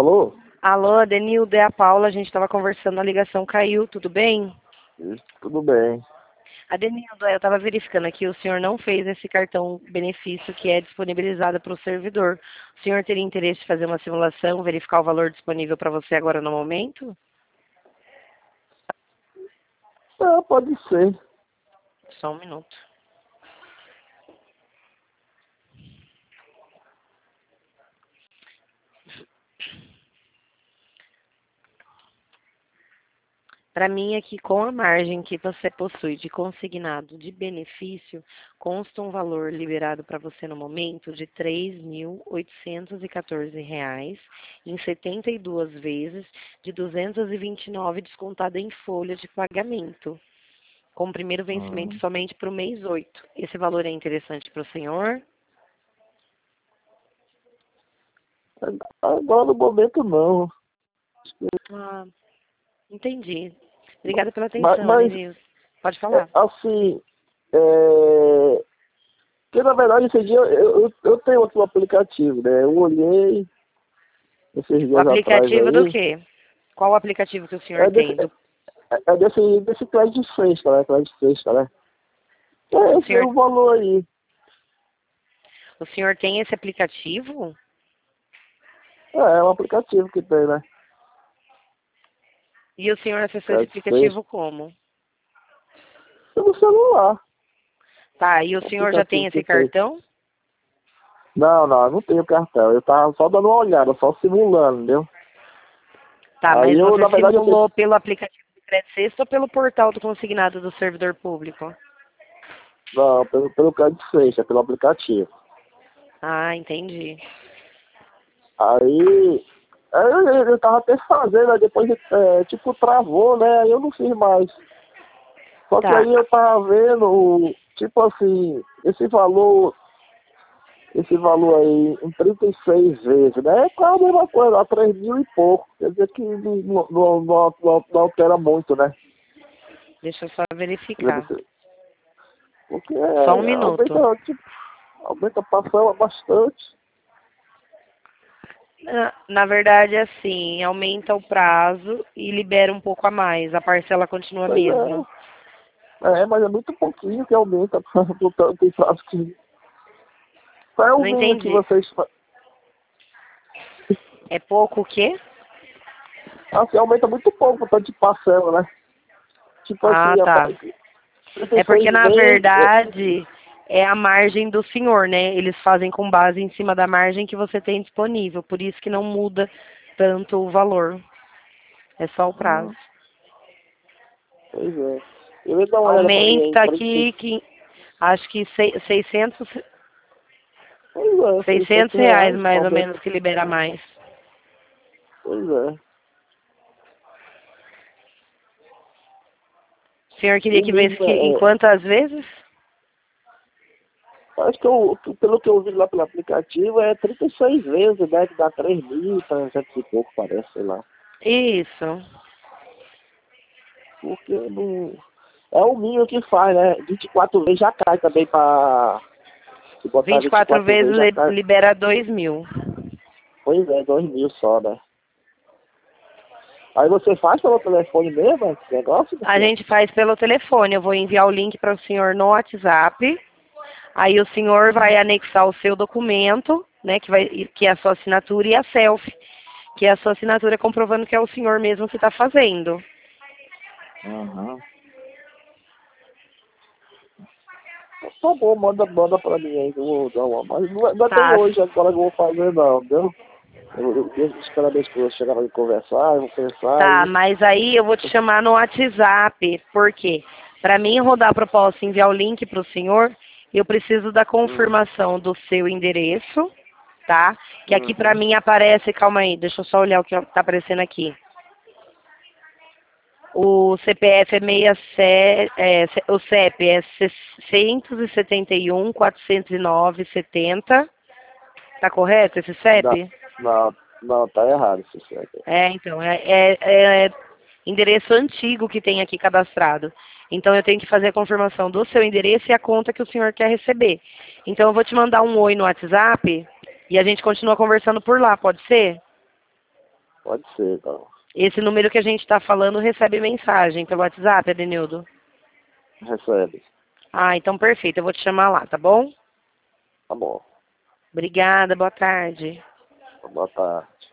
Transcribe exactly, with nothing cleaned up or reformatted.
Alô? Alô, Denildo, é a Paula, a gente estava conversando, a ligação caiu, tudo bem? Isso, tudo bem. Adenildo, eu estava verificando aqui, o senhor não fez esse cartão benefício que é disponibilizado para o servidor. O senhor teria interesse em fazer uma simulação, verificar o valor disponível para você agora no momento? Ah, pode ser. Só um minuto. Para mim, aqui, com a margem que você possui de consignado de benefício, consta um valor liberado para você no momento de três mil oitocentos e quatorze reais em setenta e duas vezes de duzentos e vinte e nove descontado em folha de pagamento, com o primeiro vencimento Hum. somente para o mês oito. Esse valor é interessante para o senhor? Agora no momento não. Ah, entendi. Obrigada pela Mas, atenção, mas Denilson. Pode é, falar. assim, é... porque na verdade esse dia eu, eu, eu tenho outro aplicativo, né? Eu olhei esses O dias atrás aplicativo do aí. quê? Qual o aplicativo que o senhor É desse, tem? Do... é, é desse, desse crédito fresca, né? Crédito fresca, né? É O esse senhor, o valor aí. o senhor tem esse aplicativo? É, é um aplicativo que tem, né? E o senhor acessou esse Crédito fresca. aplicativo como? Pelo celular. Tá, e o O senhor já tem aplicativo esse que tem. cartão? Não, não, eu não tenho cartão. Eu tava só dando uma olhada, só simulando, entendeu? Tá, Aí mas eu, você na verdade, eu tenho... simulou pelo aplicativo do Crédito Sexta ou pelo portal do consignado do servidor público? Não, pelo, pelo crédito fresca, pelo aplicativo. Ah, entendi. Aí, aí eu, eu, eu tava até fazendo, aí depois, é, tipo, travou, né? Aí eu não fiz mais. Só que Tá, aí eu tava vendo, tipo assim, esse valor, esse valor aí em trinta e seis vezes, né? É quase a mesma coisa, a três mil e pouco. Quer dizer que não, não, não, não, não altera muito, né? deixa eu só Quer dizer, verificar. você- Porque Só um é, minuto. aumenta, tipo, aumenta a parcela bastante. Na, na verdade, assim, aumenta o prazo e libera um pouco a mais. A parcela continua a Pois mesma. é. É, mas é muito pouquinho que aumenta do tanto em prazo que. Qual é o Não mínimo que entendi. vocês fa- É pouco o quê? assim, aumenta muito pouco o tanto de parcela, né? Tipo Ah, assim, a tá. trinta É e porque, seis na vezes. É, verdade, é a margem do senhor, né? Eles fazem com base em cima da margem que você tem disponível. Por isso que não muda tanto o valor. É só o prazo. hum, pois é. Eu ia dar uma olhada pra mim aí, Aumenta trinta. aqui, que, acho que sei- seiscentos, Pois é, seiscentos seiscentos reais reais, mais ou aumenta. menos que libera mais. Pois é. O senhor queria O que vesse mínimo que, em é. quantas vezes? Acho que eu, pelo que eu vi lá pelo aplicativo, é trinta e seis vezes, né? Que dá três mil, trezentos e pouco, parece, sei lá. Isso. Porque não. É o mínimo que faz, né? vinte e quatro vezes já cai também pra. Se botar vinte e vinte e quatro quatro vezes vezes já li- cai. libera dois mil. Pois é, dois mil só, né? Aí você faz pelo telefone mesmo esse negócio? A gente faz pelo telefone. Eu vou enviar o link para o senhor no WhatsApp. Aí o senhor vai anexar o seu documento, né, que, vai, que é a sua assinatura e a selfie, que é a sua assinatura comprovando que é o senhor mesmo que está fazendo. Aham. Tá bom, manda, manda pra mim aí, que eu vou dar uma. Mas não, é- não é bem Tá, hoje agora que eu vou fazer, não, entendeu? Eu, eu deixo esperar minha esposa chegar pra me conversar, eu vou pensar tá, aí. mas aí eu vou te chamar no WhatsApp, porque para mim rodar a proposta e enviar o link para o senhor, eu preciso da Hum, confirmação do seu endereço, tá? Que aqui para uhum. mim aparece, calma aí, deixa eu só olhar o que está aparecendo aqui. O C P F é sessenta e sete, é, C- o C E P é seiscentos e setenta e um, quatrocentos e nove, setenta. Tá correto esse Não, C E P? não, não, tá errado isso aqui. É, então, é, é, é endereço antigo que tem aqui cadastrado. Então eu tenho que fazer a confirmação do seu endereço e a conta que o senhor quer receber. Então eu vou te mandar um oi no WhatsApp e a gente continua conversando por lá, pode ser? Pode ser, então. Esse número que a gente está falando recebe mensagem pelo WhatsApp, Adenildo? Recebe. Ah, então perfeito. Eu vou te chamar lá, tá bom? Tá bom. Obrigada, boa tarde. Boa tarde.